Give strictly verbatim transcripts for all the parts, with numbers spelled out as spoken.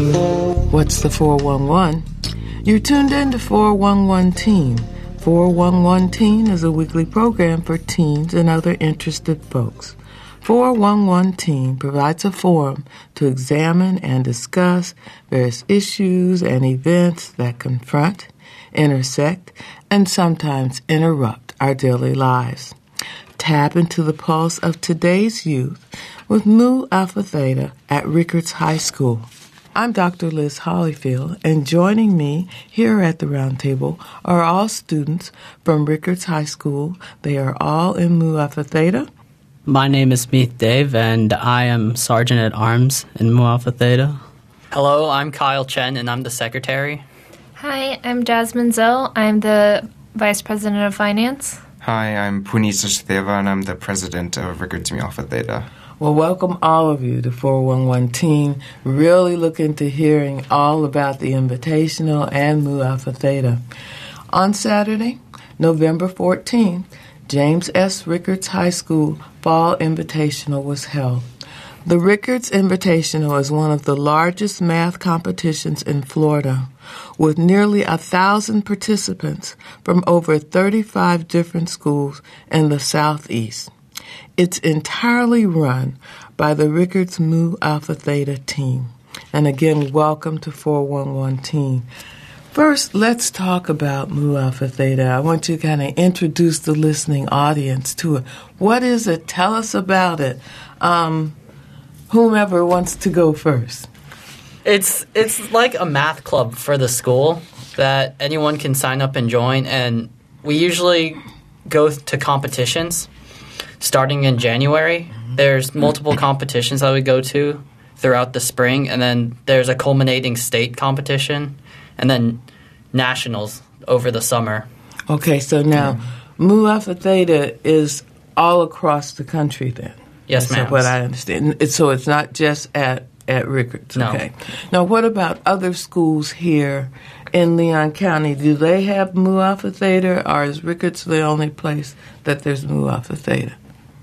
What's the four one one? You're tuned in to four one one Teen. four one one Teen is a weekly program for teens and other interested folks. four one one Teen provides a forum to examine and discuss various issues and events that confront, intersect, and sometimes interrupt our daily lives. Tap into the pulse of today's youth with Mu Alpha Theta at Rickards High School. I'm Doctor Liz Hollyfield, and joining me here at the round table are all students from Rickards High School. They are all in Mu Alpha Theta. My name is Meath Dave, and I am Sergeant at Arms in Mu Alpha Theta. Hello, I'm Kyle Chen, and I'm the Secretary. Hi, I'm Jasmine Zoe. I'm the Vice President of Finance. Hi, I'm Puneet Sachdeva, and I'm the President of Rickards Mu Alpha Theta. Well, welcome all of you to four one one Teen. Really looking to hearing all about the Invitational and Mu Alpha Theta. On Saturday, November fourteenth, James S. Rickards High School Fall Invitational was held. The Rickards Invitational is one of the largest math competitions in Florida, with nearly a thousand participants from over thirty-five different schools in the Southeast. It's entirely run by the Rickards Mu Alpha Theta team. And again, welcome to four one one Teen. First, let's talk about Mu Alpha Theta. I want you to kind of introduce the listening audience to it. What is it? Tell us about it. Um, whomever wants to go first. It's it's like a math club for the school that anyone can sign up and join, and we usually go to competitions starting in January. There's multiple competitions that we go to throughout the spring, and then there's a culminating state competition, and then nationals over the summer. Okay, so now mm-hmm. Mu Alpha Theta is all across the country then? Yes, That's ma'am. what I understand. So it's not just at, at Rickards, no. Okay. Now, what about other schools here in Leon County? Do they have Mu Alpha Theta, or is Rickards the only place that there's Mu Alpha Theta?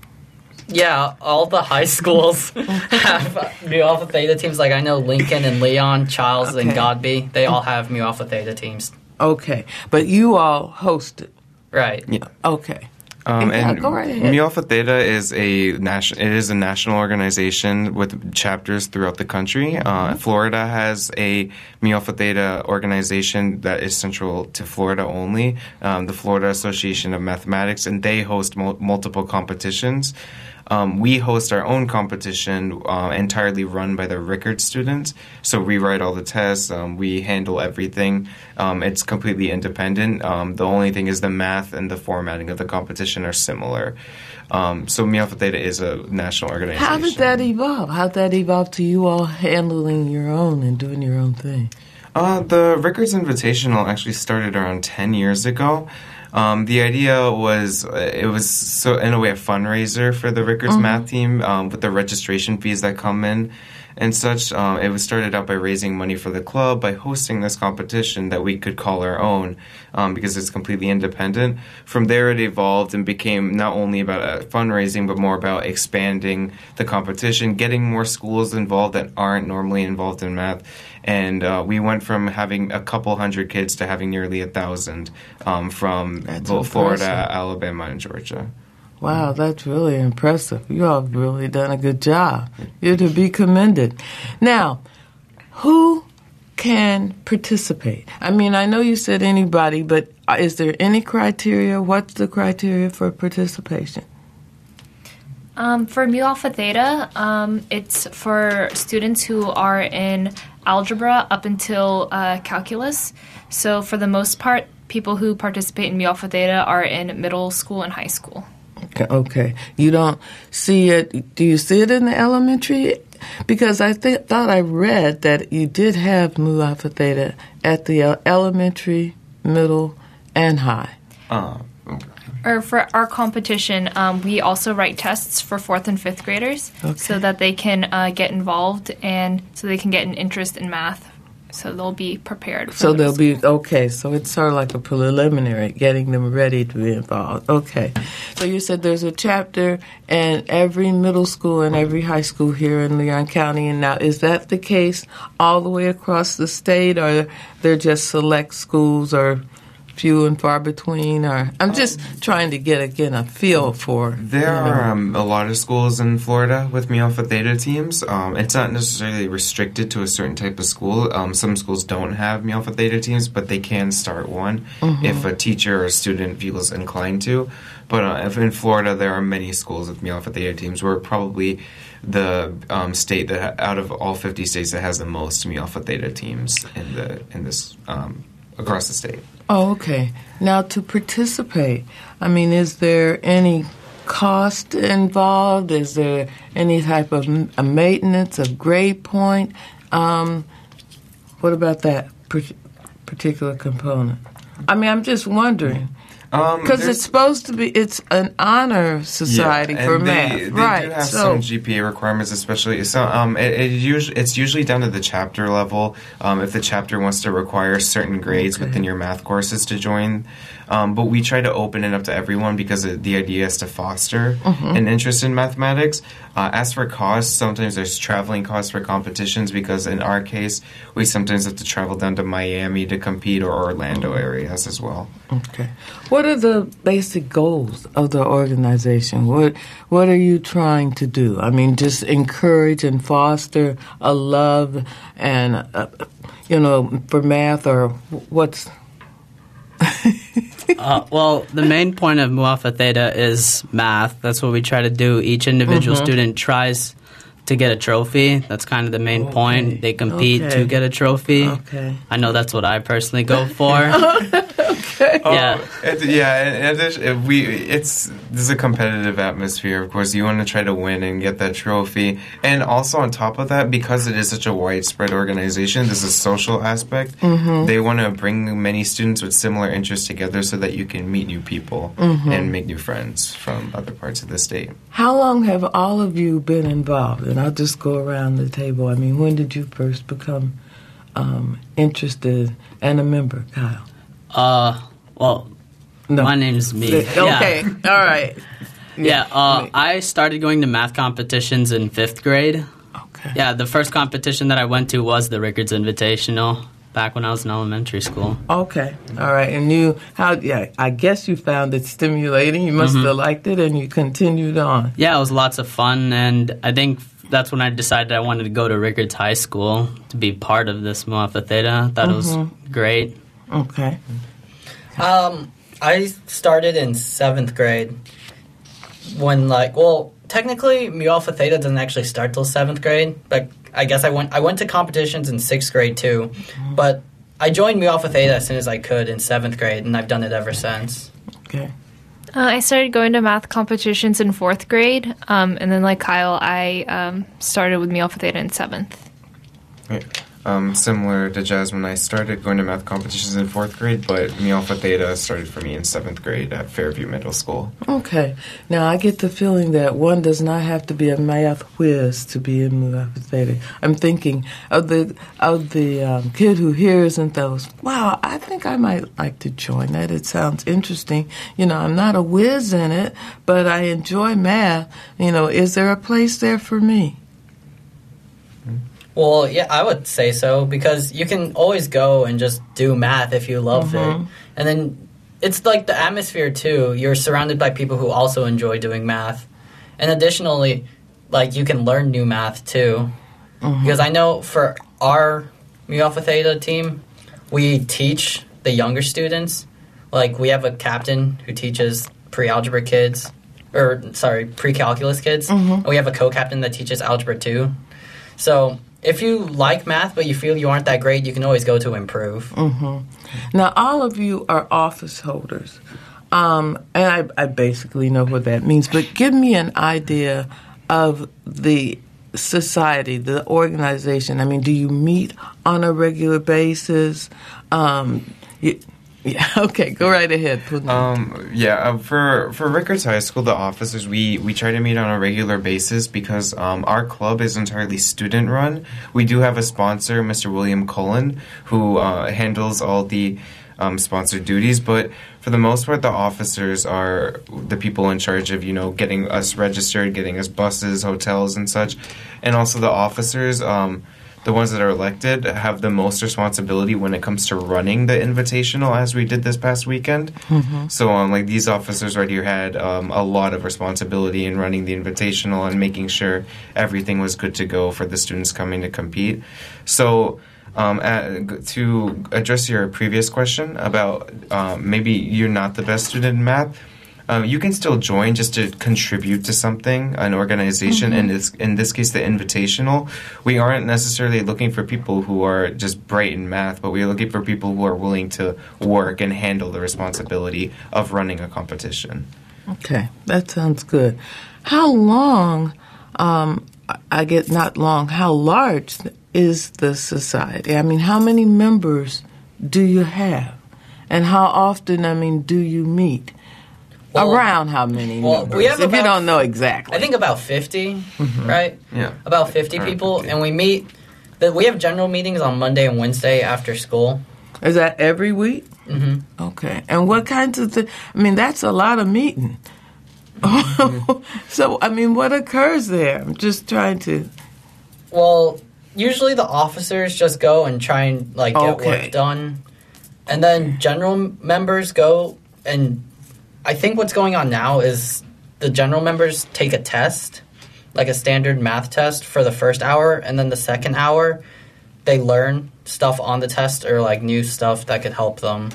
Yeah, all the high schools have Mu Alpha Theta teams. Like I know Lincoln and Leon, Charles okay. and Godby, they all have Mu Alpha Theta teams. Okay, but you all host it. Right. Yeah. Okay. Um, yeah, and go right ahead. Mu Alpha Theta is a nation. It is a national organization with chapters throughout the country. Uh, mm-hmm. Florida has a Mu Alpha Theta organization that is central to Florida only, um, the Florida Association of Mathematics, and they host mul- multiple competitions. Um, we host our own competition uh, entirely run by the Rickards students. So we write all the tests. Um, we handle everything. Um, it's completely independent. Um, the only thing is the math and the formatting of the competition are similar. Um, so Mu Alpha Theta is a national organization. How did that evolve? How did that evolve to you all handling your own and doing your own thing? Uh, the Rickards Invitational actually started around ten years ago. Um, the idea was uh, it was so in a way a fundraiser for the Rickards mm-hmm. math team um, with the registration fees that come in and such. Uh, it was started out by raising money for the club by hosting this competition that we could call our own um, because it's completely independent. From there, it evolved and became not only about uh, fundraising but more about expanding the competition, getting more schools involved that aren't normally involved in math. And uh, we went from having a couple hundred kids to having nearly a thousand um, from both Florida, Alabama, and Georgia. Wow, that's really impressive. You all have really done a good job. You're to be commended. Now, who can participate? I mean, I know you said anybody, but is there any criteria? What's the criteria for participation? Um, for Mu Alpha Theta, um, it's for students who are in algebra up until uh, calculus. So for the most part, people who participate in Mu Alpha Theta are in middle school and high school. Okay, okay. You don't see it, do you see it in the elementary? Because I th- thought I read that you did have Mu Alpha Theta at the elementary, middle, and high. Oh, okay. Or for our competition, um, we also write tests for fourth and fifth graders okay. so that they can uh, get involved and so they can get an interest in math. so they'll be prepared. For So the they'll school. be, okay, so it's sort of like a preliminary, getting them ready to be involved. Okay. So you said there's a chapter in every middle school and every high school here in Leon County. And now, is that the case all the way across the state, or they're just select schools, or few and far between? Or I'm just trying to get, again, a feel for. There you know. are um, a lot of schools in Florida with Mu Alpha Theta teams. Um, it's not necessarily restricted to a certain type of school. Um, some schools don't have Mu Alpha Theta teams, but they can start one Mm-hmm. if a teacher or a student feels inclined to. But uh, if in Florida, there are many schools with Mu Alpha Theta teams. We're probably the um, state that, out of all fifty states, that has the most Mu Alpha Theta teams in the in this um, across the state. Oh, okay. Now, to participate, I mean, is there any cost involved? Is there any type of m- a maintenance, of grade point? Um, what about that per- particular component? I mean, I'm just wondering. Um, Because there's- it's supposed to be, it's an honor society Yeah, for and math, they, they right? do have so, some G P A requirements, especially. So, um, it, it usually it's usually down to the chapter level. Um, if the chapter wants to require certain grades Okay. within your math courses to join, um, but we try to open it up to everyone because it, the idea is to foster Mm-hmm. an interest in mathematics. Uh, as for costs, sometimes there's traveling costs for competitions because in our case, we sometimes have to travel down to Miami to compete, or Orlando areas as well. okay. What are the basic goals of the organization? What What are you trying to do? I mean, just encourage and foster a love and, uh, you know, for math, or what's... Uh, well, the main point of Mu Alpha Theta is math. That's what we try to do. Each individual Mm-hmm. student tries to get a trophy. That's kind of the main Okay. point. They compete Okay. to get a trophy. Okay. I know that's what I personally go for. Yeah. Oh, it, yeah, and, and there's- it- we it's there's a competitive atmosphere. Of course, you want to try to win and get that trophy, and also on top of that, because it is such a widespread organization, there's a social aspect. Mm-hmm. They want to bring many students with similar interests together so that you can meet new people Mm-hmm. and make new friends from other parts of the state. How long have all of you been involved? And I'll just go around the table. I mean, when did you first become um, interested and a member, Kyle? Uh, well, No. my name's me. Okay, Yeah. all right. Yeah, uh, I started going to math competitions in fifth grade. Okay. Yeah, the first competition that I went to was the Rickards Invitational back when I was in elementary school. Okay. All right. And you, how, yeah, I guess you found it stimulating. You must have liked it and you continued on. Yeah, it was lots of fun, and I think that's when I decided I wanted to go to Rickards High School to be part of this Mu Alpha Theta. I thought it was great. Okay. Um, I started in seventh grade when, like, well, technically, Mu Alpha Theta doesn't actually start till seventh grade, but I guess I went I went to competitions in sixth grade too, but I joined Mu Alpha Theta as soon as I could in seventh grade, and I've done it ever since. Okay. Uh, I started going to math competitions in fourth grade, um, and then like Kyle, I um, started with Mu Alpha Theta in seventh. Right. Um, similar to Jasmine, I started going to math competitions in fourth grade, but Mu Alpha Theta started for me in seventh grade at Fairview Middle School. Okay. Now, I get the feeling that one does not have to be a math whiz to be in Mu Alpha Theta. I'm thinking of the of the um, kid who hears and goes, wow, I think I might like to join that. It sounds interesting. You know, I'm not a whiz in it, but I enjoy math. You know, is there a place there for me? Well, yeah, I would say so, because you can always go and just do math if you love Mhm. it. And then it's like the atmosphere, too. You're surrounded by people who also enjoy doing math. And additionally, like, you can learn new math, too. Mhm. Because I know for our Mu Alpha Theta team, we teach the younger students. Like, we have a captain who teaches pre-algebra kids, or, sorry, pre-calculus kids. Mhm. And we have a co-captain that teaches algebra, too. So if you like math but you feel you aren't that great, you can always go to improve. hmm Now, all of you are office holders, um, and I, I basically know what that means, but give me an idea of the society, the organization. I mean, do you meet on a regular basis? Um, you, Yeah, okay, go right ahead. Um, yeah, uh, for for Rickards High School, the officers, we, we try to meet on a regular basis because um, our club is entirely student-run. We do have a sponsor, Mister William Cullen, who uh, handles all the um, sponsored duties, but for the most part, the officers are the people in charge of, you know, getting us registered, getting us buses, hotels, and such. And also the officers, um, the ones that are elected, have the most responsibility when it comes to running the invitational, as we did this past weekend. Mm-hmm. So, um, like, these officers right here had um, a lot of responsibility in running the invitational and making sure everything was good to go for the students coming to compete. So, um, at, to address your previous question about um, maybe you're not the best student in math, Um, you can still join just to contribute to something, an organization. Mm-hmm. In this, in this case, the Invitational. We aren't necessarily looking for people who are just bright in math, but we are looking for people who are willing to work and handle the responsibility of running a competition. Okay, that sounds good. How long, um, I get not long, how large is the society? I mean, how many members do you have? And how often, I mean, do you meet? Well, around how many well, members? We have if about, you don't know exactly. I think about fifty, mm-hmm. right? Yeah. About fifty people. fifty. And we meet, we have general meetings on Monday and Wednesday after school. Is that every week? Mm-hmm. Okay. And what kinds of things? I mean, that's a lot of meeting. Mm-hmm. So, I mean, what occurs there? I'm just trying to... Well, usually the officers just go and try and, like, get okay. work done. And then general members go and... I think what's going on now is the general members take a test, like a standard math test for the first hour, and then the second hour, they learn stuff on the test or like new stuff that could help them.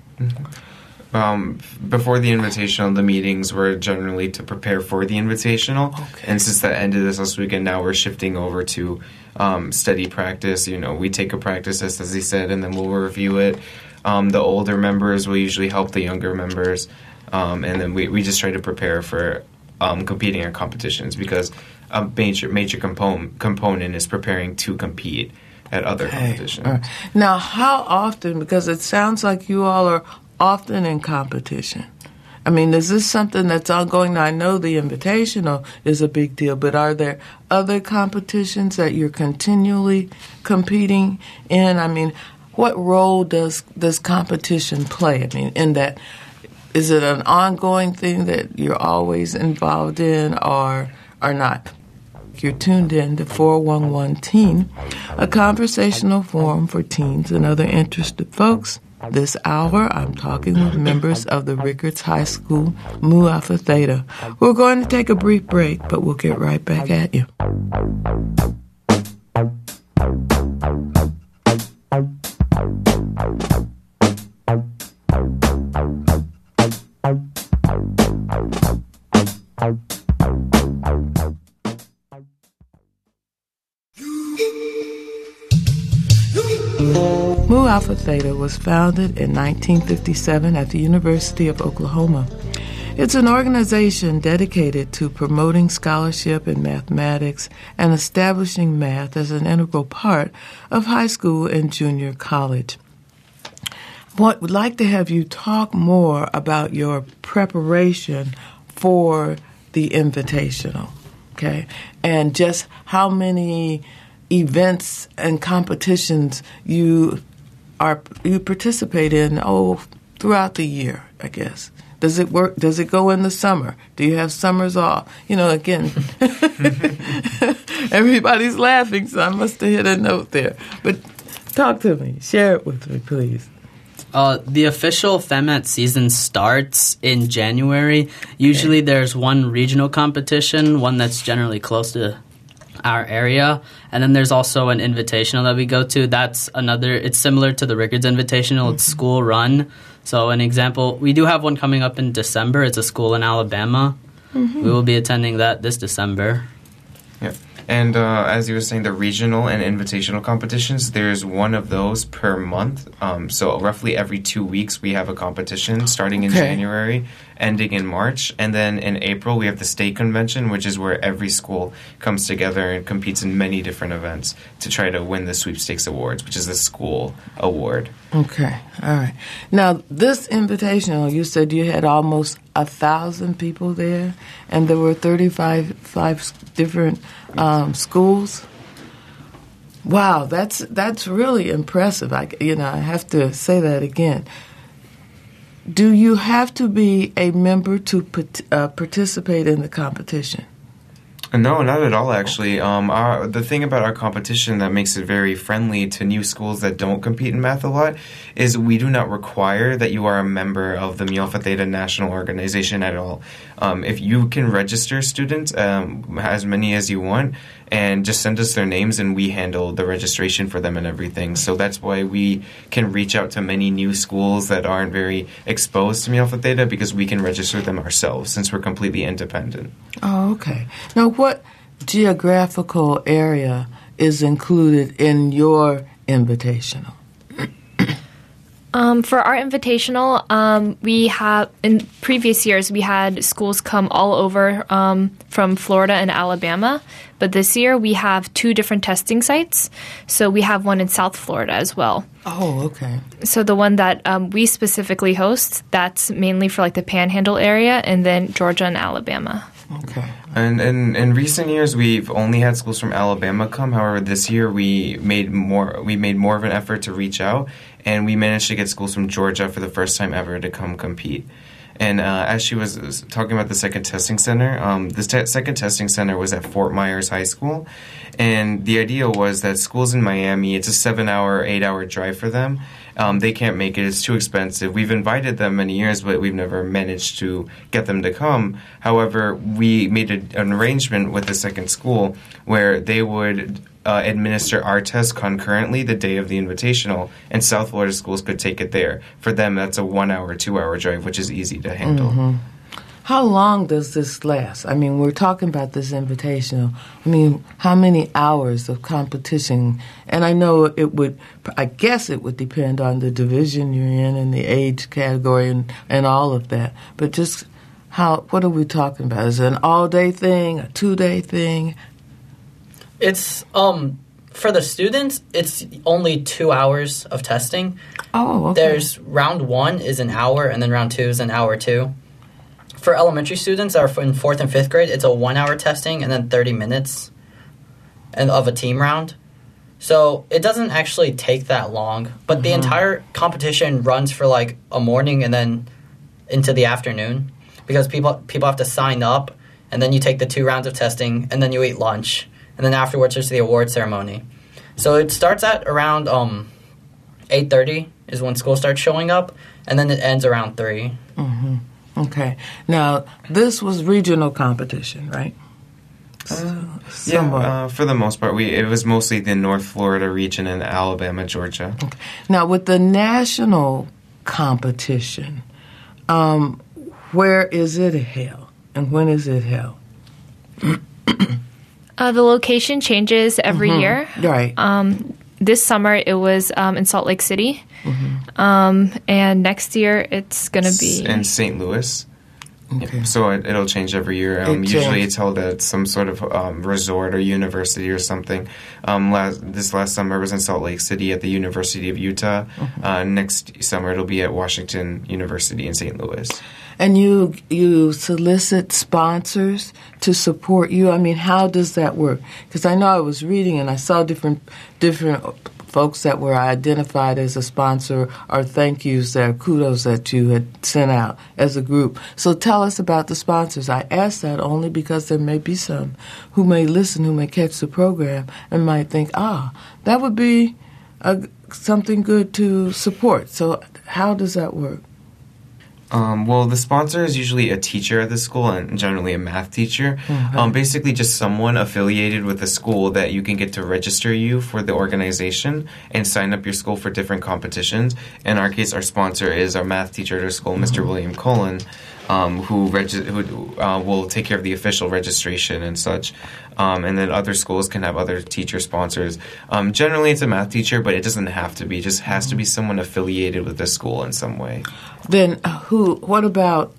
Mm-hmm. Um, before the invitational, the meetings were generally to prepare for the invitational, okay. And since the end of this last weekend, now we're shifting over to um, study practice. You know, we take a practice test, as he said, and then we'll review it. Um, the older members will usually help the younger members. Um, and then we, we just try to prepare for um, competing in competitions because a major major component component is preparing to compete at other okay. competitions. Right. Now, how often? Because it sounds like you all are often in competition. I mean, is this something that's ongoing? Now, I know the Invitational is a big deal, but are there other competitions that you're continually competing in? I mean, what role does this competition play? I mean, in that. Is it an ongoing thing that you're always involved in or or not? You're tuned in to four one one Teen, a conversational forum for teens and other interested folks. This hour, I'm talking with members of the Rickards High School Mu Alpha Theta. We're going to take a brief break, but we'll get right back at you. Mu Alpha Theta was founded in nineteen fifty-seven at the University of Oklahoma. It's an organization dedicated to promoting scholarship in mathematics and establishing math as an integral part of high school and junior college. I would like to have you talk more about your preparation for the Invitational, okay, and just how many events and competitions you are you participate in oh throughout the year, I guess. Does it work? Does it go in the summer? Do you have summers off? You know, again, everybody's laughing, so I must have hit a note there. But talk to me. Share it with me, please. Uh, the official FEMAT season starts in January. Usually okay. There's one regional competition, one that's generally close to our area, and then there's also an invitational that we go to. That's another, it's similar to the Rickards Invitational. Mm-hmm. It's school run. So an example, we do have one coming up in December. It's a school in Alabama. Mm-hmm. We will be attending that this December. Yeah. And uh, as you were saying, the regional and invitational competitions, there's one of those per month. Um, so roughly every two weeks we have a competition starting in okay. January. ending in March. And then in April, we have the state convention, which is where every school comes together and competes in many different events to try to win the Sweepstakes Awards, which is the school award. Okay, all right. Now, this invitational, you said you had almost a thousand people there, and there were thirty-five five different um, schools. Wow, that's that's really impressive. I, you know, I have to say that again. Do you have to be a member to uh, participate in the competition? No, not at all, actually. Um, our, the thing about our competition that makes it very friendly to new schools that don't compete in math a lot is we do not require that you are a member of the Mu Alpha Theta National Organization at all. Um, if you can register students, um, as many as you want, and just send us their names and we handle the registration for them and everything. So that's why we can reach out to many new schools that aren't very exposed to Mu Alpha Theta, because we can register them ourselves since we're completely independent. Oh, okay. Now, what geographical area is included in your invitational? Um, for our invitational, um, we have in previous years we had schools come all over um, from Florida and Alabama, but this year we have two different testing sites. So we have one in South Florida as well. Oh, okay. So the one that um, we specifically host, that's mainly for like the Panhandle area, and then Georgia and Alabama. Okay. And in, in recent years, we've only had schools from Alabama come. However, this year we made more. We made more of an effort to reach out, and we managed to get schools from Georgia for the first time ever to come compete. And uh, as she was talking about the second testing center, um, the te- second testing center was at Fort Myers High School, and the idea was that schools in Miami, it's a seven-hour, eight-hour drive for them. Um, they can't make it. It's too expensive. We've invited them many years, but we've never managed to get them to come. However, we made a, an arrangement with the second school where they would uh, administer our test concurrently the day of the invitational, and South Florida schools could take it there. For them, that's a one-hour, two-hour drive, which is easy to handle. Mm-hmm. How long does this last? I mean, we're talking about this invitational. I mean, how many hours of competition? And I know it would, I guess it would depend on the division you're in and the age category and, and all of that. But just how, what are we talking about? Is it an all-day thing, a two-day thing? It's, um, for the students, it's only two hours of testing. Oh, okay. There's round one is an hour, and then round two is an hour two. For elementary students that are in fourth and fifth grade, it's a one-hour testing and then thirty minutes and of a team round. So it doesn't actually take that long. But mm-hmm. the entire competition runs for like a morning and then into the afternoon, because people people have to sign up, and then you take the two rounds of testing, and then you eat lunch, and then afterwards there's the award ceremony. So it starts at around um, eight thirty is when school starts showing up, and then it ends around three. Mm-hmm. Okay. Now, this was regional competition, right? Uh, yeah, uh, for the most part. we It was mostly the North Florida region and Alabama, Georgia. Okay. Now, with the national competition, um, where is it held, and when is it held? uh, the location changes every mm-hmm. year. Right. Um, this summer, it was um, in Salt Lake City. Mm-hmm. Um, and next year, it's going to be... in Saint Louis. Okay. Yeah, so it, it'll change every year. Um, It usually changes. it's held at some sort of um, resort or university or something. Um, last, this last summer was in Salt Lake City at the University of Utah. Mm-hmm. Uh, next summer it'll be at Washington University in Saint Louis. And you you solicit sponsors to support you. I mean, how does that work? Because I know I was reading and I saw different different folks that were identified as a sponsor or thank yous that kudos that you had sent out as a group. So tell us about the sponsors. I ask that only because there may be some who may listen, who may catch the program and might think, ah, that would be a, something good to support. So how does that work? Um, well, the sponsor is usually a teacher at the school and generally a math teacher. Mm-hmm. Um, basically just someone affiliated with the school that you can get to register you for the organization and sign up your school for different competitions. In our case, our sponsor is our math teacher at our school, Mister Mm-hmm. William Cullen, um, who, regi- who uh, will take care of the official registration and such. Um, and then other schools can have other teacher sponsors. Um, generally, it's a math teacher, but it doesn't have to be. It just has to be someone affiliated with the school in some way. Then who? What about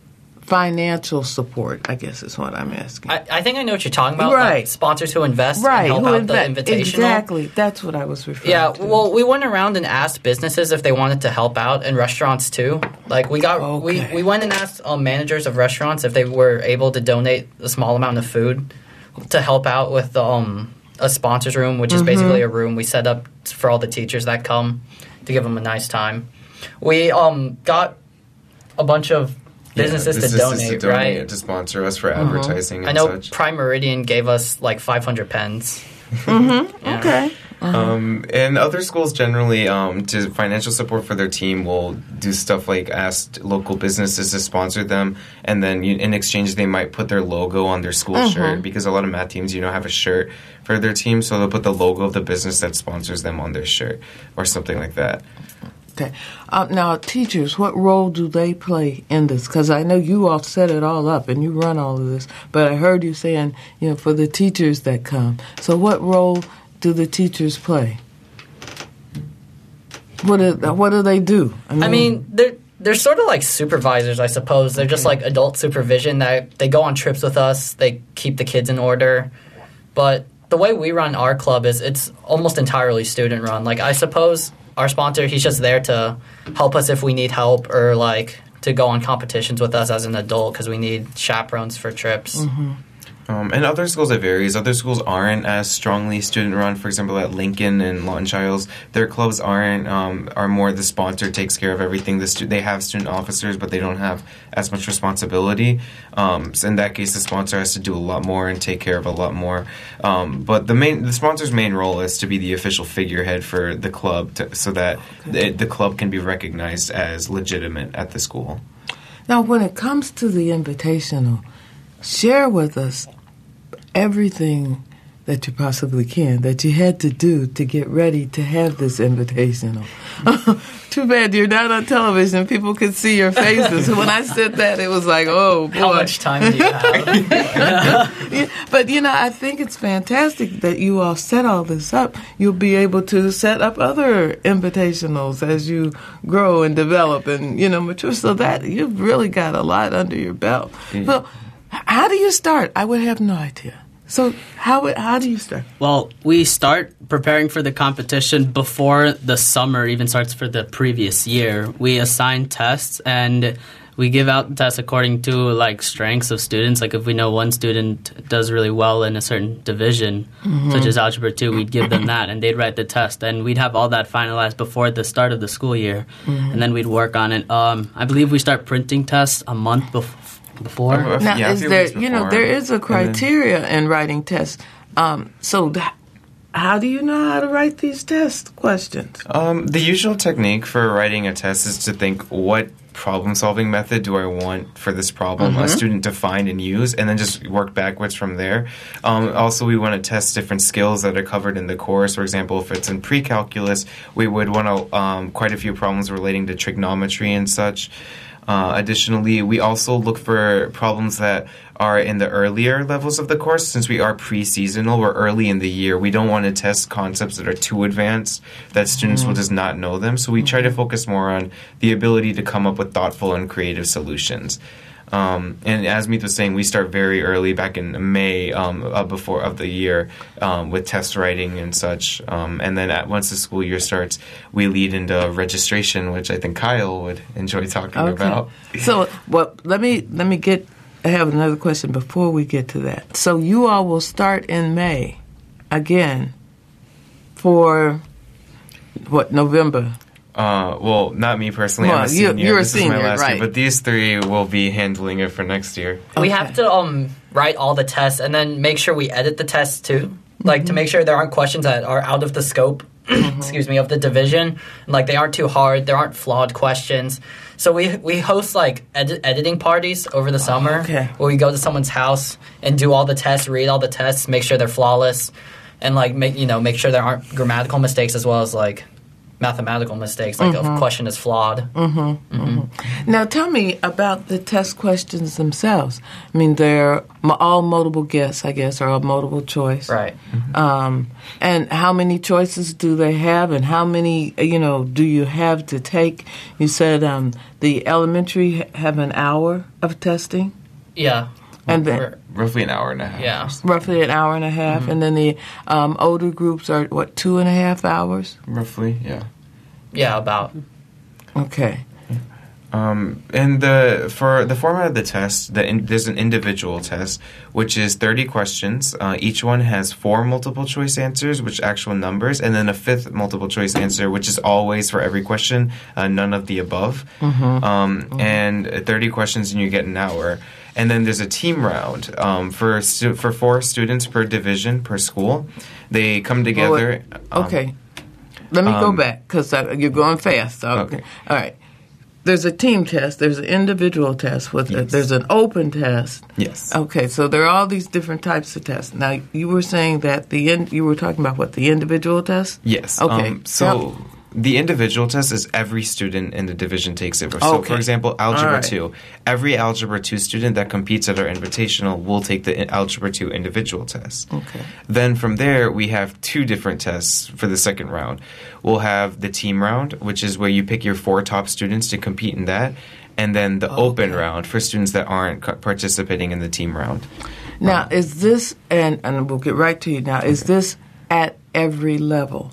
financial support, I guess is what I'm asking. I, I think I know what you're talking about. Right. Like sponsors who invest right. and help Who out inve- the invitational. Exactly. That's what I was referring Yeah, to. well, we went around and asked businesses if they wanted to help out, and restaurants too. Like we got, Okay. we, we went and asked um, managers of restaurants if they were able to donate a small amount of food to help out with um, a sponsors room, which is Mm-hmm. basically a room we set up for all the teachers that come to give them a nice time. We um got a bunch of businesses, yeah, to, donate, to right? donate, to sponsor us for advertising and I know such. Prime Meridian gave us like five hundred pens. Mm-hmm. Yeah. Okay. Um, and other schools generally, um, to financial support for their team, will do stuff like ask local businesses to sponsor them, and then you, in exchange they might put their logo on their school shirt, because a lot of math teams, you know, have a shirt for their team, so they'll put the logo of the business that sponsors them on their shirt or something like that. Okay. Uh, now, teachers, what role do they play in this? Because I know you all set it all up and you run all of this, but I heard you saying, you know, for the teachers that come. So what role do the teachers play? What do, what do they do? I mean, they're they're sort of like supervisors, I suppose. They're just like adult supervision. That they go on trips with us. They keep the kids in order. But the way we run our club is it's almost entirely student run. Like I suppose our sponsor, he's just there to help us if we need help, or like to go on competitions with us as an adult because we need chaperones for trips. Mm-hmm. Um, and other schools, it varies. Other schools aren't as strongly student-run. For example, at Lincoln and Lawton Childs, their clubs aren't um, are more the sponsor takes care of everything. The stu- they have student officers, but they don't have as much responsibility. Um, so in that case, the sponsor has to do a lot more and take care of a lot more. Um, but the main the sponsor's main role is to be the official figurehead for the club, to, so that the, the club can be recognized as legitimate at the school. Now, when it comes to the invitational, share with us everything that you possibly can that you had to do to get ready to have this invitational. Too bad you're not on television. People could see your faces. When I said that, it was like, oh, boy. How much time do you have? Yeah, but, you know, I think it's fantastic that you all set all this up. You'll be able to set up other invitationals as you grow and develop and, you know, mature. So that you've really got a lot under your belt. Mm-hmm. So how do you start? I would have no idea. So how how do you start? Well, we start preparing for the competition before the summer even starts for the previous year. We assign tests and we give out tests according to like strengths of students. Like if we know one student does really well in a certain division, mm-hmm. such as Algebra two, we'd give them that and they'd write the test. And we'd have all that finalized before the start of the school year. Mm-hmm. And then we'd work on it. Um, I believe we start printing tests a month before. Before Oh, now, yeah, a is few there, weeks you know, before. there is a And then- criteria in writing tests. Um, so th- how do you know how to write these test questions? Um, the usual technique for writing a test is to think, what problem-solving method do I want for this problem Mm-hmm. a student to find and use, and then just work backwards from there. Um, also, we want to test different skills that are covered in the course. For example, if it's in pre-calculus, we would want to um, quite a few problems relating to trigonometry and such. Uh, additionally, we also look for problems that are in the earlier levels of the course. Since we are pre-seasonal, we're early in the year. We don't want to test concepts that are too advanced, that students mm-hmm. will just not know them. So we mm-hmm. try to focus more on the ability to come up with thoughtful and creative solutions. Um, and as Meet was saying, we start very early, back in May um, uh, before of the year, um, with test writing and such. Um, and then at, once the school year starts, we lead into registration, which I think Kyle would enjoy talking Okay. about. So, well, let me let me get. I have another question before we get to that. So, you all will start in May, again, for what, November? Uh, well, not me personally. Well, I'm a you- senior. you're a this is senior, my last right. year, but these three will be handling it for next year. We Okay. have to um, write all the tests and then make sure we edit the tests too. Like to make sure there aren't questions that are out of the scope, excuse me, of the division. Like they aren't too hard, there aren't flawed questions. So we we host like edi- editing parties over the summer, okay. where we go to someone's house and do all the tests, read all the tests, make sure they're flawless, and like make you know make sure there aren't grammatical mistakes as well as like mathematical mistakes, like Mm-hmm. a question is flawed. Now, tell me about the test questions themselves. I mean, they're m- all multiple guess, I guess, or all multiple choice. Right. Um, and how many choices do they have, and how many, you know, do you have to take? You said um, the elementary ha- have an hour of testing, Yeah. and then We're- Roughly an hour and a half. yeah. roughly an hour and a half, and then the um, older groups are what, two and a half hours? Roughly, yeah. Yeah, about. Okay. Um, and the for the format of the test, the in, there's an individual test, which is thirty questions. Uh, each one has four multiple choice answers, which are actual numbers, and then a fifth multiple choice answer, which is always for every question, uh, none of the above. Um, And thirty questions, and you get an hour. And then there's a team round um, for stu- for four students per division per school. They come together. um, Okay. Let me go um, back because you're going fast. So- Okay. All right. There's a team test. There's an individual test. With Yes. There's an open test. Yes. Okay. So there are all these different types of tests. Now you were saying that the in, you were talking about what, the individual test? Yes. Okay. Um, so the individual test is every student in the division takes it. So, Okay. for example, Algebra All right. two. Every Algebra two student that competes at our Invitational will take the Algebra two individual test. Okay. Then from there, we have two different tests for the second round. We'll have the team round, which is where you pick your four top students to compete in that. And then the open round for students that aren't co- participating in the team round. Now is this and and we'll get right to you. Now is this at every level?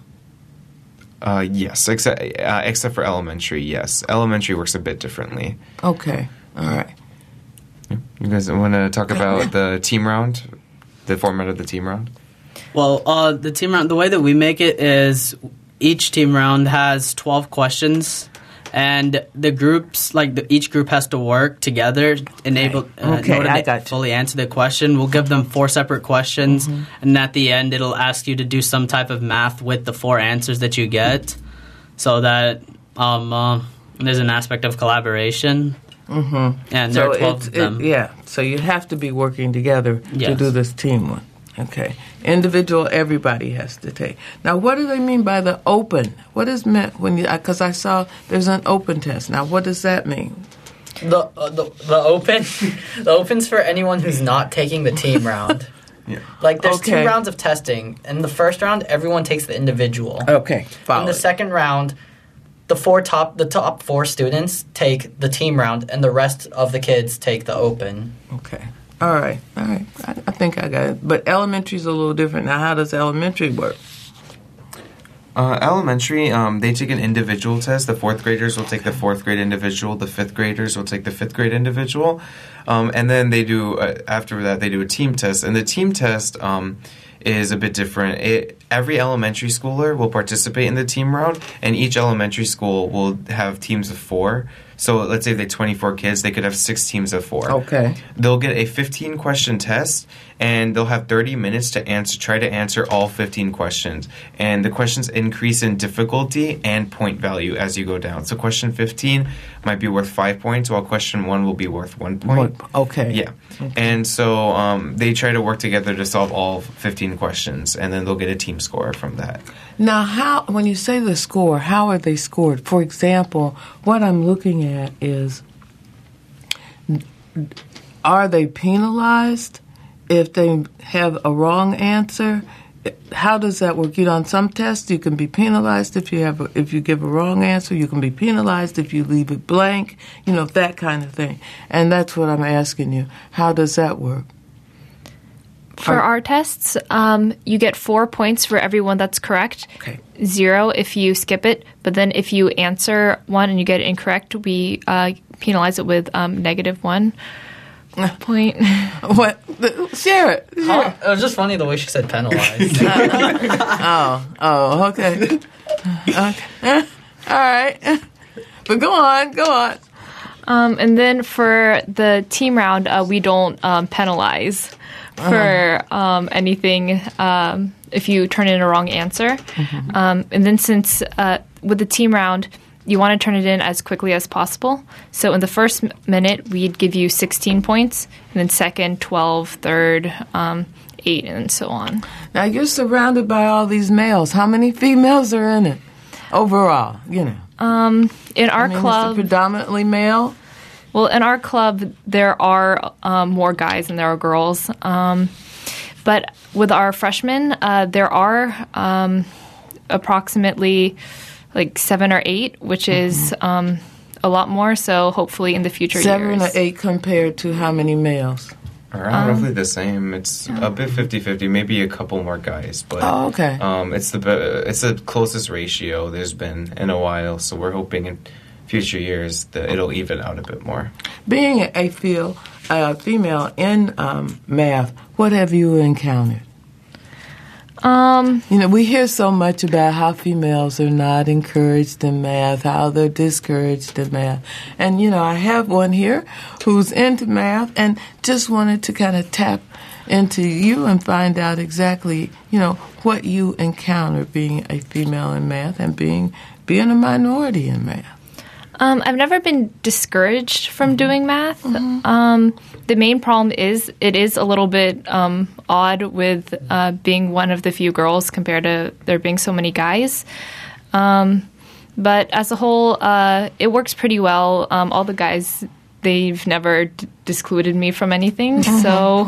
Uh, yes, except, uh, except for elementary, yes. Elementary works a bit differently. Okay. All right. You guys want to talk about the team round, the format of the team round? Well, uh, the team round, the way that we make it is each team round has twelve questions, and the groups, like the, each group has to work together, enable uh, Okay, in order I to got you. fully answer the question. We'll give them four separate questions, and at the end, it'll ask you to do some type of math with the four answers that you get, so that um, uh, there's an aspect of collaboration. Mm-hmm. And there So are twelve it's, of them. It, yeah. So you have to be working together to Yes. do this team one. Okay. Individual, everybody has to take. Now, what do they mean by the open? What is meant when you? Because I saw there's an open test. Now, what does that mean? The, uh, the the open the open's for anyone who's not taking the team round. Yeah. Like there's Okay. two rounds of testing. In the first round, everyone takes the individual. Okay. In Follow. the second round, the four top the top four students take the team round, and the rest of the kids take the open. Okay. All right. All right. I, I think I got it. But elementary's a little different. Now, how does elementary work? Uh, elementary, um, they take an individual test. The fourth graders will take the fourth grade individual. The fifth graders will take the fifth grade individual. Um, and then they do, uh, after that, they do a team test. And the team test um, is a bit different. It, every elementary schooler will participate in the team round, and each elementary school will have teams of four. So let's say they have twenty-four kids, they could have six teams of four. Okay. They'll get a fifteen question test, and they'll have thirty minutes to answer, try to answer all fifteen questions. And the questions increase in difficulty and point value as you go down. So question fifteen might be worth five points, while question one will be worth one point. Okay. Yeah. And so um, they try to work together to solve all fifteen questions, and then they'll get a team score from that. Now, how when you say the score, how are they scored? For example, what I'm looking at is, are they penalized if they have a wrong answer? How does that work? You know, on some tests, you can be penalized if you have a, if you give a wrong answer. You can be penalized if you leave it blank. You know, that kind of thing. And that's what I'm asking you. How does that work? For our tests, um, you get four points for everyone that's correct. Okay. Zero if you skip it. But then if you answer one and you get it incorrect, we uh, penalize it with um, negative one point. What? The, share it. Share Huh? it. It was just funny the way she said penalized. Oh, oh, okay. Okay. All right. But go on, go on. Um, and then for the team round, uh, we don't um, penalize for um, anything um, if you turn in a wrong answer. Um, and then since uh, with the team round, you want to turn it in as quickly as possible. So in the first m- minute, we'd give you sixteen points, and then second, twelve, third, um, eight, and so on. Now you're surrounded by all these males. How many females are in it? overall, you know. Um, in our I mean, is it club, predominantly male? well, in our club, there are um, more guys than there are girls. Um, but with our freshmen, uh, there are um, approximately like seven or eight, which is um, a lot more. So hopefully in the future Seven years. or eight compared to how many males? Around roughly the same. It's a bit fifty-fifty, maybe a couple more guys, but Oh, okay. um, it's the be- it's the closest ratio there's been in a while. So we're hoping in future years that it'll even out a bit more. Being a feel, uh, female in um, math, what have you encountered? Um, You know, we hear so much about how females are not encouraged in math, how they're discouraged in math. And, you know, I have one here who's into math and just wanted to kind of tap into you and find out exactly, you know, what you encounter being a female in math and being being a minority in math. Um, I've never been discouraged from doing math. Um, the main problem is it is a little bit um, odd with uh, being one of the few girls compared to there being so many guys. Um, but as a whole, uh, it works pretty well. Um, all the guys, they've never d- discluded me from anything. So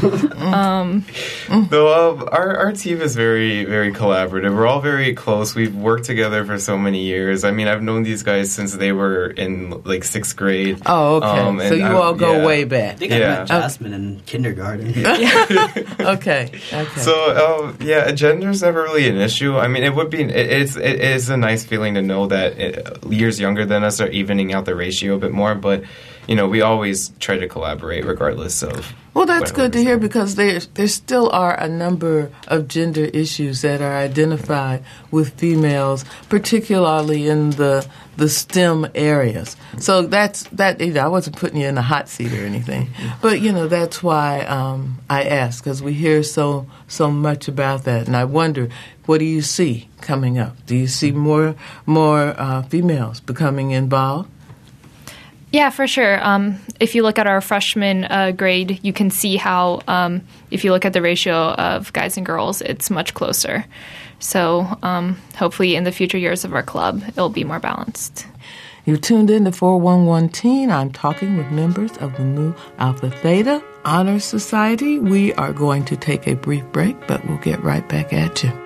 Though um, our our team is very very collaborative. We're all very close. We've worked together for so many years. I mean, I've known these guys since they were in like sixth grade. Oh, okay. Um, so and you I- all go yeah. way I back. think I Yeah. met Jasmine in kindergarten. Okay. Okay. So um, yeah, gender's never really an issue. I mean, it would be. It, it's it is a nice feeling to know that it, years younger than us are evening out the ratio a bit more. But you know, we always try to collaborate regardless of. Well, that's what good to we're hear saying. because there there still are a number of gender issues that are identified with females, particularly in the the STEM areas. So that's that. You know, I wasn't putting you in the hot seat or anything, but you know that's why um, I asked because we hear so so much about that, and I wonder what do you see coming up? Do you see more more uh, females becoming involved? yeah, for sure. Um, if you look at our freshman uh, grade, you can see how um, if you look at the ratio of guys and girls, it's much closer. So um, hopefully in the future years of our club, it'll be more balanced. You tuned in to four one one Teen. I'm talking with members of the Mu Alpha Theta Honor Society. We are going to take a brief break, but we'll get right back at you.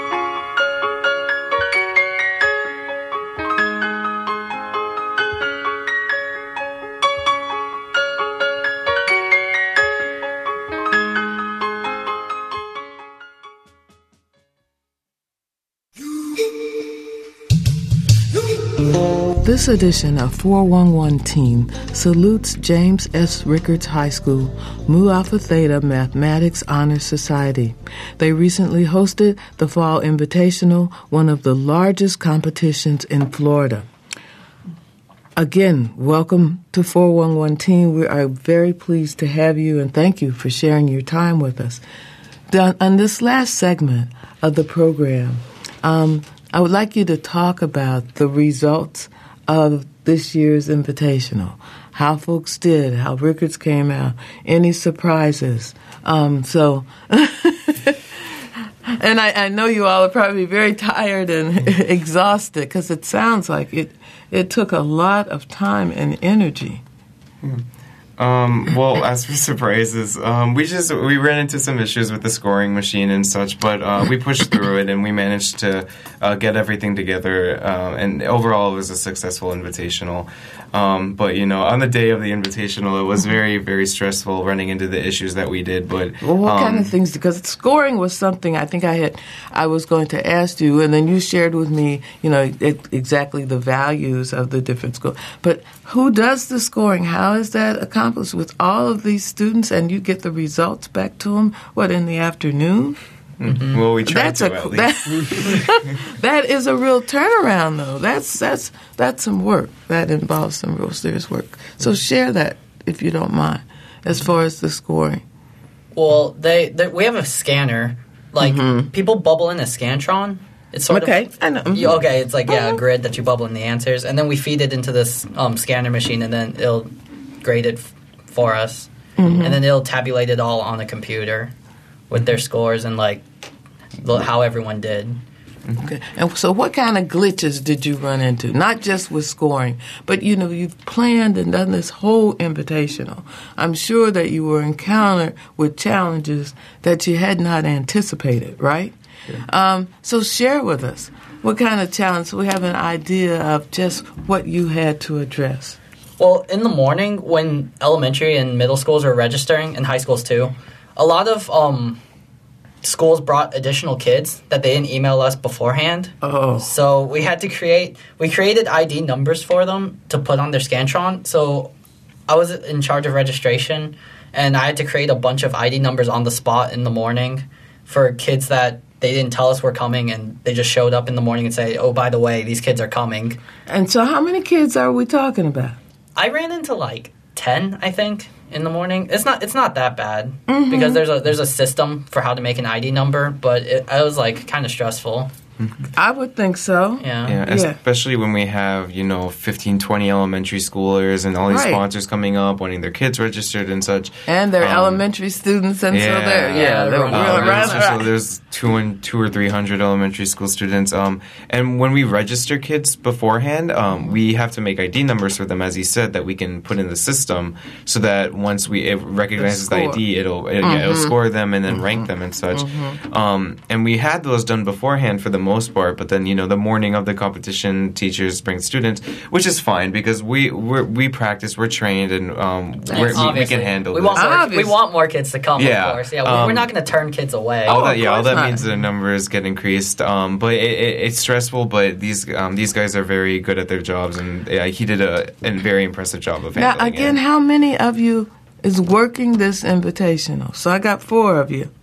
This edition of four one one Teen salutes James S. Rickards High School Mu Alpha Theta Mathematics Honor Society. They recently hosted the Fall Invitational, one of the largest competitions in Florida. Again, welcome to four one one Teen. We are very pleased to have you and thank you for sharing your time with us. The, on this last segment of the program, um, I would like you to talk about the results of this year's Invitational, how folks did, how Rickards came out, any surprises. Um, so, and I, I know you all are probably very tired and exhausted because it sounds like it, it took a lot of time and energy. Um, well, as for surprises, um, we just we ran into some issues with the scoring machine and such, but uh, we pushed through it and we managed to uh, get everything together. Uh, and overall, it was a successful invitational. Um, but you know, on the day of the invitational, it was very very stressful running into the issues that we did. But Well, what um, kind of things? Because scoring was something I think I had, I was going to ask you, and then you shared with me, you know, it, exactly the values of the different schools. But who does the scoring? How is that accomplished with all of these students, and you get the results back to them? What, in the afternoon? Mm-hmm. Well, we tried That's to a at least. that, that is a real turnaround, though. That's that's that's some work. That involves some real serious work. So share that if you don't mind, as far as the scoring. Well, they, they we have a scanner. Like people bubble in a Scantron. It's sort Okay, of I know. Mhm. Yeah, okay, it's like yeah, Uh-huh. a grid that you bubble in the answers, and then we feed it into this um, scanner machine, and then it'll grade it f- for us, and then it'll tabulate it all on a computer with their scores and like the, how everyone did. Okay. And so what kind of glitches did you run into? Not just with scoring, but, you know, you've planned and done this whole invitational. I'm sure that you were encountered with challenges that you had not anticipated, right? Yeah. Um, so share with us what kind of challenge, so we have an idea of just what you had to address. Well, in the morning when elementary and middle schools are registering, and high schools too, a lot of um, schools brought additional kids that they didn't email us beforehand. Oh. So we had to create, we created I D numbers for them to put on their Scantron. So I was in charge of registration, and I had to create a bunch of I D numbers on the spot in the morning for kids that they didn't tell us were coming, and they just showed up in the morning and say, oh, by the way, these kids are coming. And so how many kids are we talking about? I ran into like ten, I think, in the morning. It's not it's not that bad mm-hmm. because there's a there's a system for how to make an I D number, but it, it was like kind of stressful. I would think so. Yeah. Yeah, Yeah. especially when we have, you know, fifteen, twenty elementary schoolers and all these Right. sponsors coming up, wanting their kids registered and such. And they're Um, elementary students, and so yeah. they're, yeah, Yeah, they're um, really Um, right, so, right. so there's two and two or three hundred elementary school students. Um, and when we register kids beforehand, um, we have to make I D numbers for them, as he said, that we can put in the system, so that once we it recognizes the, score. I D, it'll it, yeah, it'll score them and then rank them and such. Um, and we had those done beforehand for the most part, but then you know the morning of the competition, teachers bring students, which is fine because we we're, we practice, we're trained, and um, we're, we, we Obviously. can handle we this. Want more, we Obviously. want more kids to come, Yeah. of course. Yeah, we, Um, we're not going to turn kids away. All Oh, that, of yeah, all course that not. means the numbers get increased. Um, but it, it, it's stressful. But these um, these guys are very good at their jobs, and yeah, he did a, a very impressive job of Now, handling again, it. how many of you is working this invitational? So I got four of you.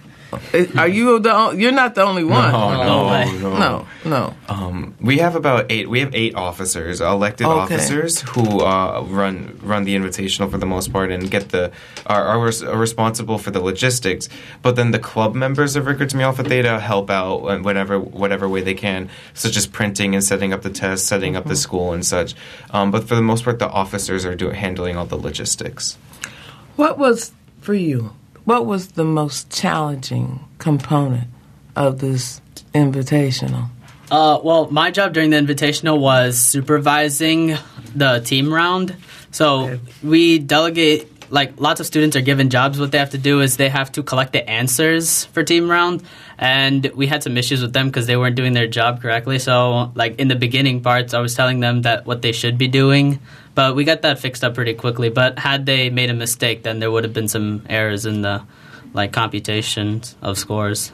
Are you the? o- You're not the only one. No, no, way. no, no, no. Um, we have about eight. We have eight officers, elected Okay. officers, who uh, run run the invitational for the most part and get the are, are, res- are responsible for the logistics. But then the club members of Rickards Mu Alpha Theta help out in whatever whatever way they can, such as printing and setting up the tests, setting up the school and such. Um, but for the most part, the officers are doing handling all the logistics. What was for you? What was the most challenging component of this invitational? Uh, well, my job during the invitational was supervising the team round. So Okay. we delegate, like lots of students are given jobs. What they have to do is they have to collect the answers for team round. And we had some issues with them because they weren't doing their job correctly. So like in the beginning parts, I was telling them that what they should be doing. But we got that fixed up pretty quickly. But had they made a mistake, then there would have been some errors in the like computations of scores.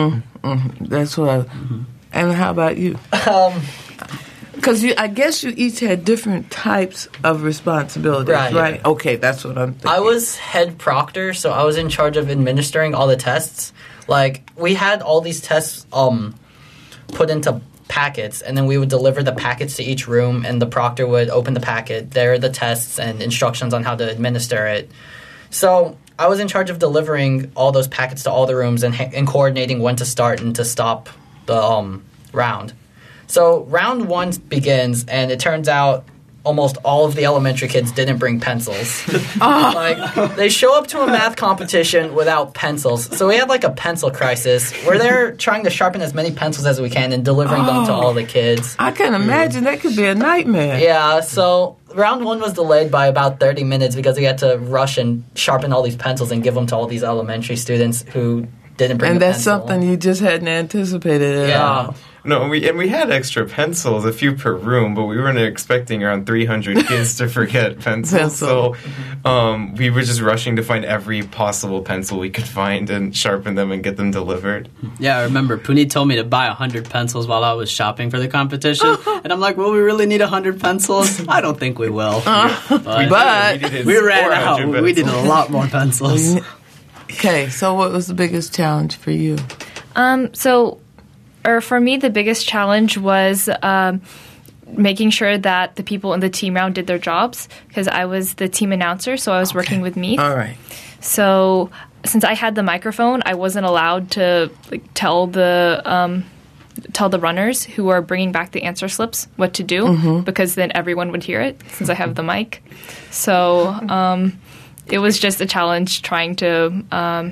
That's what. I, And how about you? Um, Because you, I guess you each had different types of responsibilities, right? Right. Okay, that's what I'm thinking. I was head proctor, so I was in charge of administering all the tests. Like, we had all these tests um, put into packets, and then we would deliver the packets to each room, and the proctor would open the packet. There are the tests and instructions on how to administer it. So I was in charge of delivering all those packets to all the rooms and, ha- and coordinating when to start and to stop the um, round. So round one begins, and it turns out almost all of the elementary kids didn't bring pencils. Like, they show up to a math competition without pencils. So we had like a pencil crisis. We're there trying to sharpen as many pencils as we can and delivering them to all the kids. I can imagine that could be a nightmare. Yeah, so round one was delayed by about thirty minutes because we had to rush and sharpen all these pencils and give them to all these elementary students who didn't bring And a that's pencil. something you just hadn't anticipated at Yeah. all. No, and we and we had extra pencils, a few per room, but we weren't expecting around three hundred kids to forget pencils. Pencil. So um, we were just rushing to find every possible pencil we could find and sharpen them and get them delivered. Yeah, I remember Puneet told me to buy one hundred pencils while I was shopping for the competition. And I'm like, will we really need one hundred pencils? I don't think we will. But But We, needed we ran out. four hundred We needed a pencils. lot more pencils. Okay, so what was the biggest challenge for you? Um, so, or for me, the biggest challenge was um, making sure that the people in the team round did their jobs because I was the team announcer, so I was working with Meath. All right. So, since I had the microphone, I wasn't allowed to like, tell the um, tell the runners who are bringing back the answer slips what to do because then everyone would hear it since I have the mic. So. Um, It was just a challenge trying to um,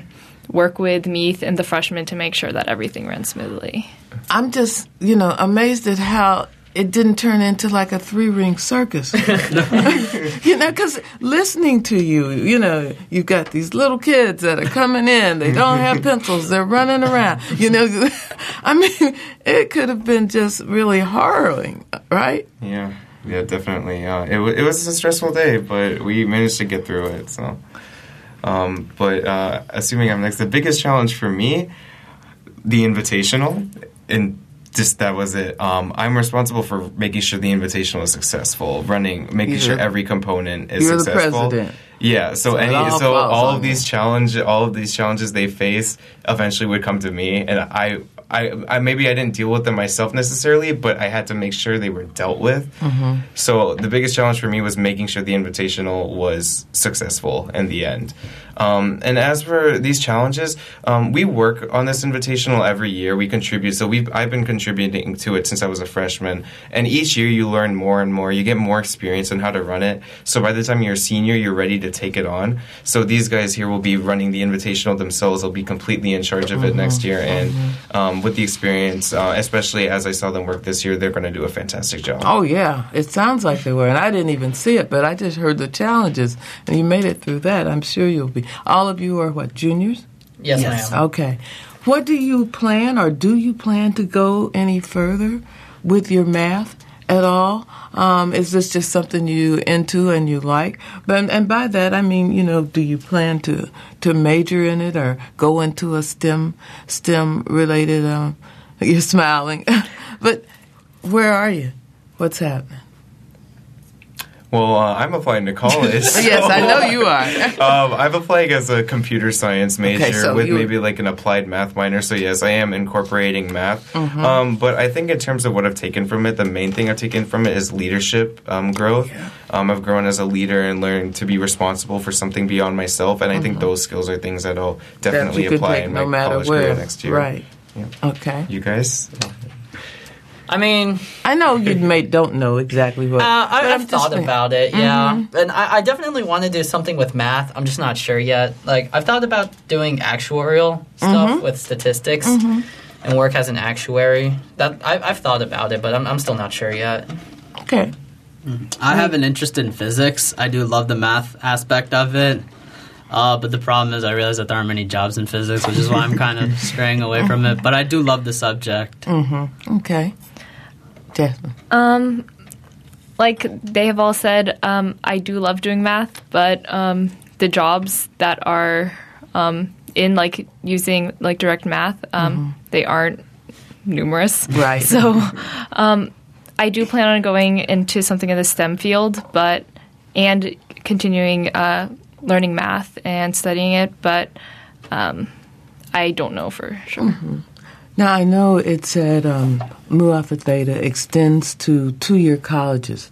work with Meath and the freshmen to make sure that everything ran smoothly. I'm just, you know, amazed at how it didn't turn into like a three-ring circus. You know, because listening to you, you know, you've got these little kids that are coming in. They don't have pencils. They're running around. You know, I mean, it could have been just really harrowing, right? Yeah, yeah, definitely. Uh, it, w- it was a stressful day, but we managed to get through it, so... Um, but uh, assuming I'm next, the biggest challenge for me, the invitational, and just that was it. Um, I'm responsible for making sure the invitational is successful, running, making You're, sure every component is you're successful. The president. Yeah, so, So it any all so falls all on of these you. challenge, all of these challenges they face eventually would come to me, and I. I, I maybe I didn't deal with them myself necessarily, but I had to make sure they were dealt with. Mm-hmm. So the biggest challenge for me was making sure the invitational was successful in the end. Um, and as for these challenges, um, we work on this invitational every year. We contribute. So we've I've been contributing to it since I was a freshman. And each year you learn more and more. You get more experience on how to run it. So by the time you're a senior, you're ready to take it on. So these guys here will be running the invitational themselves. They'll be completely in charge of it mm-hmm. next year. And um, with the experience, uh, especially as I saw them work this year, they're going to do a fantastic job. Oh, yeah. It sounds like they were. And I didn't even see it, but I just heard the challenges. And you made it through that. I'm sure you'll be. All of you are, what, juniors? Yes, yes. ma'am. Okay. What do you plan, or do you plan to go any further with your math at all? Um, is this just something you into and you like? But and by that I mean, you know, do you plan to, to major in it or go into a STEM STEM related? Um, you're smiling, but where are you? What's happening? Well, uh, I'm applying to college. So, yes, I know you are. um, I'm applying as a computer science major okay, so with you... maybe like an applied math minor. So yes, I am incorporating math. Mm-hmm. Um, but I think in terms of what I've taken from it, the main thing I've taken from it is leadership um, growth. Yeah. Um, I've grown as a leader and learned to be responsible for something beyond myself. And I mm-hmm. think those skills are things that I'll definitely that apply in my no college where. career next year. Right. Yeah. Okay. You guys? I mean, I know you may don't know exactly what. Uh, I, I've thought thinking. about it, yeah, mm-hmm. and I, I definitely want to do something with math. I'm just not sure yet. Like, I've thought about doing actuarial stuff mm-hmm. with statistics mm-hmm. and work as an actuary. That I, I've thought about it, but I'm, I'm still not sure yet. Okay. I have an interest in physics. I do love the math aspect of it. Uh, but the problem is I realize that there aren't many jobs in physics, which is why I'm kind of straying away from it. But I do love the subject. Mm-hmm. Okay. Jasmine. Um, like they have all said, um, I do love doing math, but um, the jobs that are um, in like using like direct math, um, mm-hmm. they aren't numerous. Right. So um, I do plan on going into something in the STEM field, but and continuing uh, learning math and studying it, but um, I don't know for sure. Mm-hmm. Now, I know it said um, Mu Alpha Theta extends to two-year colleges.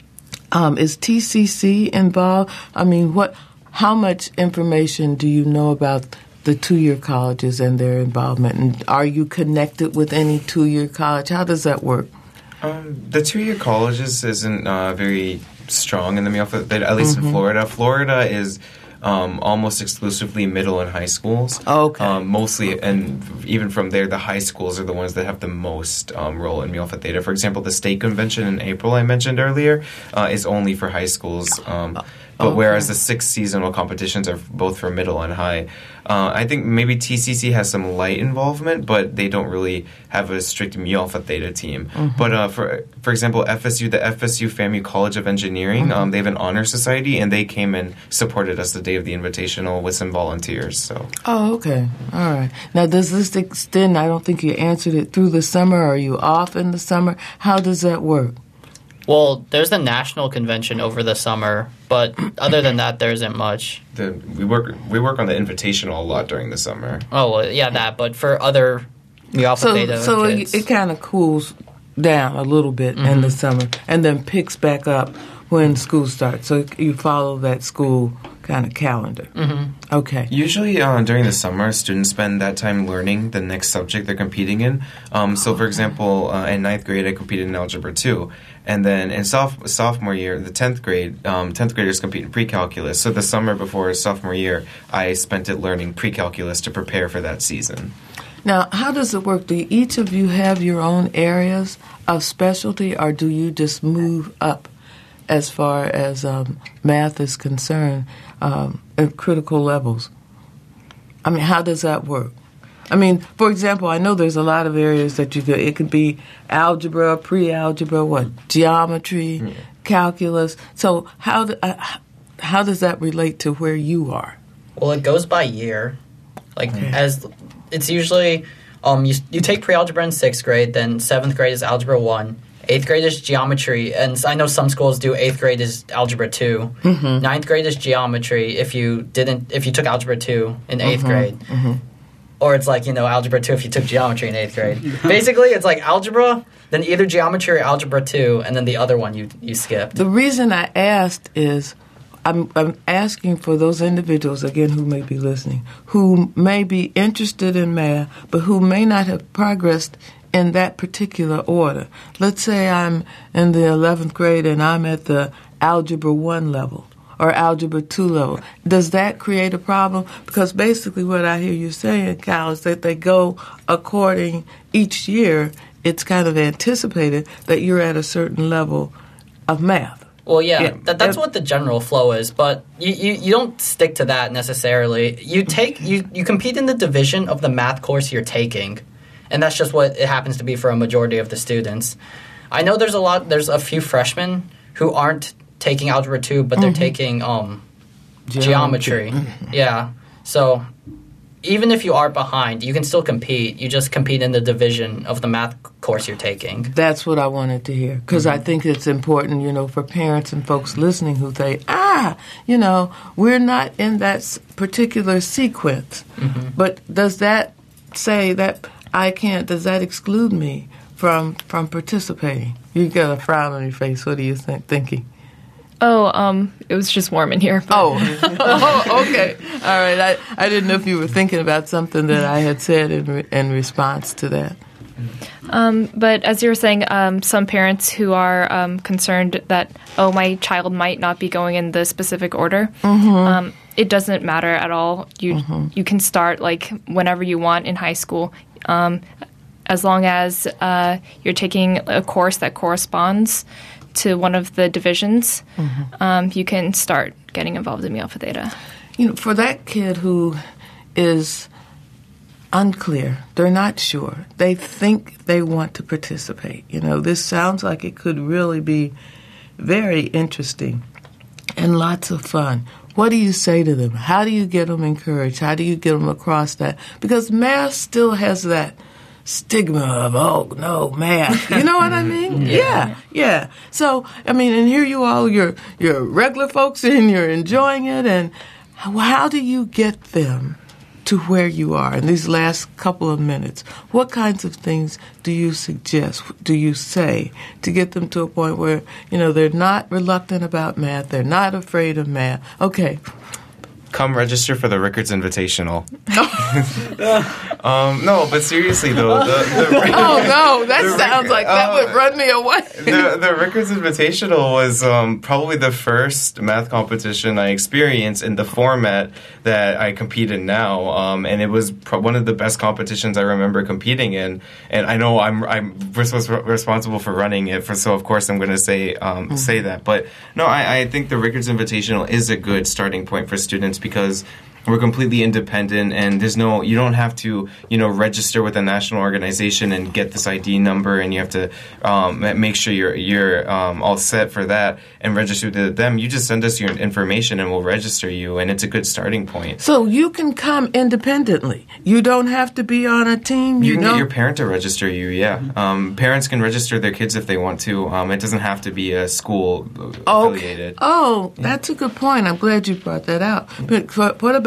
Um, is T C C involved? I mean, what? How much information do you know about the two-year colleges and their involvement? And are you connected with any two-year college? How does that work? Um, the two-year colleges isn't uh, very strong in the Mu Alpha Theta, at least mm-hmm. in Florida. Florida is... Um, almost exclusively middle and high schools. Okay. Um, mostly, and even from there, the high schools are the ones that have the most um, role in Mu Alpha Theta. For example, the state convention in April I mentioned earlier uh, is only for high schools. Um, but okay. whereas the six seasonal competitions are both for middle and high. Uh, I think maybe T C C has some light involvement, but they don't really have a strict Mu Alpha Theta team. Mm-hmm. But uh, for for example, F S U, the F S U FAMU College of Engineering, mm-hmm. um, they have an honor society, and they came and supported us the day of the Invitational with some volunteers. So. Oh, okay. All right. Now, does this extend, I don't think you answered it, through the summer? Are you off in the summer? How does that work? Well, there's the national convention over the summer, but other than that, there isn't much. The, we work we work on the Invitational a lot during the summer. Oh, well, yeah, that. But for other Mu Alpha so, Theta so kids, it, it kind of cools down a little bit mm-hmm. in the summer, and then picks back up when school starts. So you follow that school kind of calendar. Mm-hmm. Okay. Usually uh, during the summer, students spend that time learning the next subject they're competing in. Um, so, for example, uh, in ninth grade, I competed in Algebra two. And then in soph- sophomore year, the tenth grade, um, tenth graders compete in pre-calculus. So the summer before sophomore year, I spent it learning pre-calculus to prepare for that season. Now, how does it work? Do each of you have your own areas of specialty, or do you just move up as far as um, math is concerned um, at critical levels? I mean, how does that work? I mean, for example, I know there's a lot of areas that you could, it could be algebra, pre-algebra, what, geometry, yeah. calculus. So how do, uh, how does that relate to where you are? Well, it goes by year. Like, okay. as it's usually, um, you, you take pre-algebra in sixth grade, then seventh grade is algebra one, eighth grade is geometry, and I know some schools do eighth grade is algebra two, mm-hmm. ninth grade is geometry if you didn't, if you took algebra two in eighth mm-hmm. grade. Mm-hmm. Or it's like, you know, algebra two if you took geometry in eighth grade. Basically, it's like algebra, then either geometry or algebra two, and then the other one you you skipped. The reason I asked is I'm, I'm asking for those individuals, again, who may be listening, who may be interested in math, but who may not have progressed in that particular order. Let's say I'm in the eleventh grade and I'm at the algebra one level. Or algebra two level. Does that create a problem? Because basically what I hear you saying, Cal, is that they go according each year. It's kind of anticipated that you're at a certain level of math. Well, yeah, yeah. That, that's what the general flow is, but you, you, you don't stick to that necessarily. You take you, you compete in the division of the math course you're taking, and that's just what it happens to be for a majority of the students. I know there's a lot. There's a few freshmen who aren't taking algebra two, but they're mm-hmm. taking um, geometry. geometry. Yeah. So even if you are behind, you can still compete. You just compete in the division of the math course you're taking. That's what I wanted to hear, because mm-hmm. I think it's important, you know, for parents and folks listening who think, ah, you know, we're not in that particular sequence. Mm-hmm. But does that say that I can't, does that exclude me from from participating? You got a frown on your face. What are you think, thinking? Oh, um, it was just warm in here. But. Oh. oh, okay. All right. I, I didn't know if you were thinking about something that I had said in, re- in response to that. Um, but as you were saying, um, some parents who are um, concerned that, oh, my child might not be going in the specific order, mm-hmm. um, it doesn't matter at all. You mm-hmm. you can start like whenever you want in high school, um, as long as uh, you're taking a course that corresponds to one of the divisions, mm-hmm. um, you can start getting involved in Mu Alpha Theta. You know, for that kid who is unclear, they're not sure, they think they want to participate. You know, this sounds like it could really be very interesting and lots of fun. What do you say to them? How do you get them encouraged? How do you get them across that? Because math still has that stigma of, oh, no, math. You know what I mean? Yeah. yeah, yeah. So, I mean, and here you all, you're, you're regular folks and you're enjoying it. And how, how do you get them to where you are in these last couple of minutes? What kinds of things do you suggest, do you say, to get them to a point where, you know, they're not reluctant about math, they're not afraid of math? Okay. Come register for the Rickards Invitational. um, no, but seriously though, the, the oh no, that the, sounds like that uh, would run me away. the the Rickards Invitational was um, probably the first math competition I experienced in the format that I compete in now, um, and it was pro- one of the best competitions I remember competing in. And I know I'm I'm res- responsible for running it, for so of course I'm going to say um, mm-hmm. say that. But no, I, I think the Rickards Invitational is a good starting point for students, because we're completely independent, and there's no, you don't have to, you know, register with a national organization and get this I D number, and you have to um, make sure you're you're um, all set for that and register to them. You just send us your information and we'll register you, and it's a good starting point. So you can come independently. You don't have to be on a team. You, you can know? get your parent to register you, yeah. Um, parents can register their kids if they want to. Um, it doesn't have to be a school affiliated. Okay. Oh, that's a good point. I'm glad you brought that out. But what about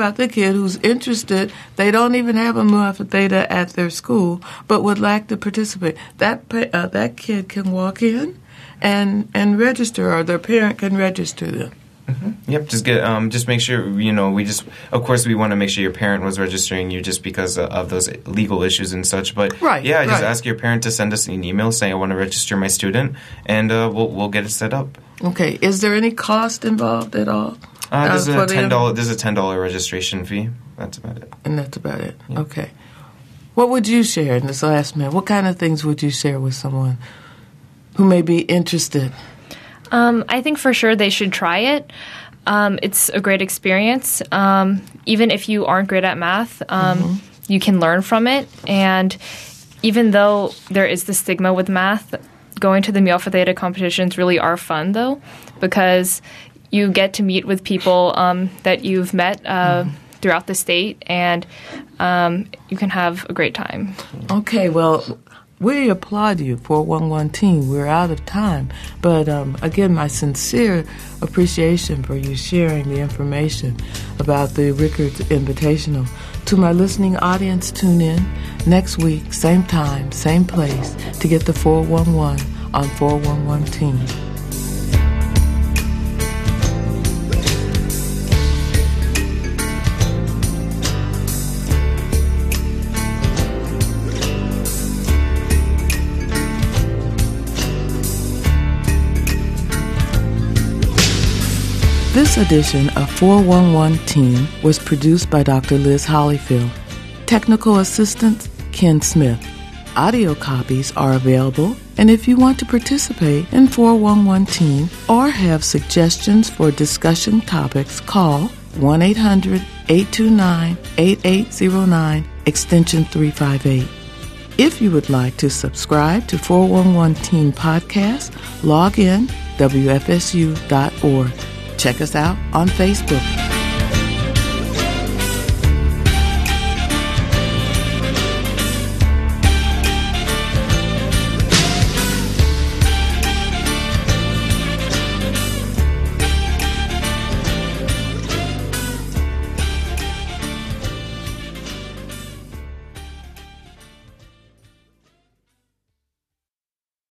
about the kid who's interested. They don't even have a Mu Alpha Theta at their school, but would like to participate. That pa- uh, that kid can walk in and and register, or their parent can register them. Mm-hmm. Yep, just get um, just make sure, you know, we just, of course, we want to make sure your parent was registering you just because of, of those legal issues and such. But right, yeah, just right. ask your parent to send us an email saying I want to register my student, and uh, we'll we'll get it set up. Okay, is there any cost involved at all? Uh, there's uh, a ten dollar there's a ten dollar registration fee. That's about it. And that's about it. Yeah. Okay. What would you share in this last minute? What kind of things would you share with someone who may be interested? Um, I think for sure they should try it. Um, it's a great experience. Um, even if you aren't great at math, um, mm-hmm. you can learn from it. And even though there is the stigma with math, going to the Mu Alpha Theta competitions really are fun, though, because you get to meet with people um, that you've met uh, mm-hmm. throughout the state, and um, you can have a great time. Okay, well, we applaud you, four one one team. We're out of time. But um, again, my sincere appreciation for you sharing the information about the Rickards Invitational. To my listening audience, tune in next week, same time, same place, to get the four one one on four one one team. This edition of four one one Team was produced by Doctor Liz Hollyfield. Technical assistance, Ken Smith. Audio copies are available, and if you want to participate in four one one Team or have suggestions for discussion topics, call one eight hundred, eight two nine, eight eight zero nine, extension three five eight. If you would like to subscribe to four one one Team Podcast, log in W F S U dot org. Check us out on Facebook.